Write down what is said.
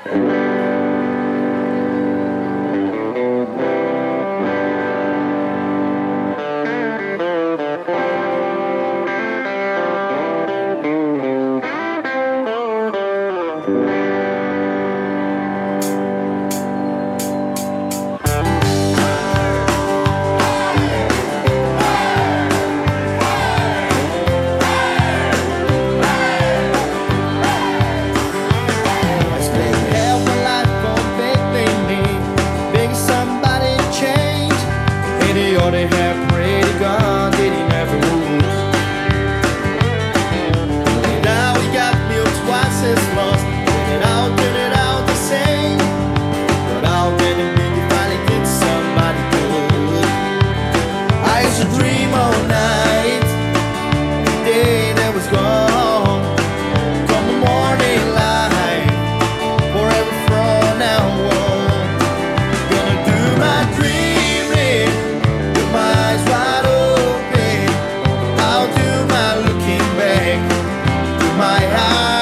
They have prayed to God that he never would. Now he got milk twice as much. Turn it out the same. But how can it be if finally get somebody good? I used to dream all night, the day that was gone. Come the morning light, forever from now on. Gonna do my dreaming, my eyes wide open. I'll do my looking back, do my eyes.